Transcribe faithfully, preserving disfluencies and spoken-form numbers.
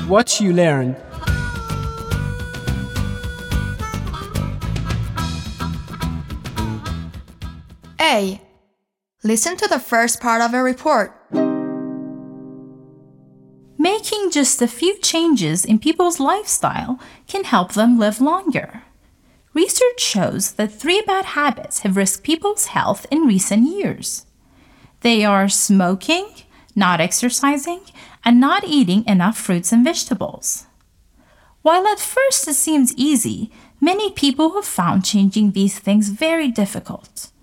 what you learned. A. Listen to the first part of a report. Making just a few changes in people's lifestyle can help them live longer. Research shows that three bad habits have risked people's health in recent years. They are smoking, not exercising, and not eating enough fruits and vegetables. While at first it seems easy, many people have found changing these things very difficult.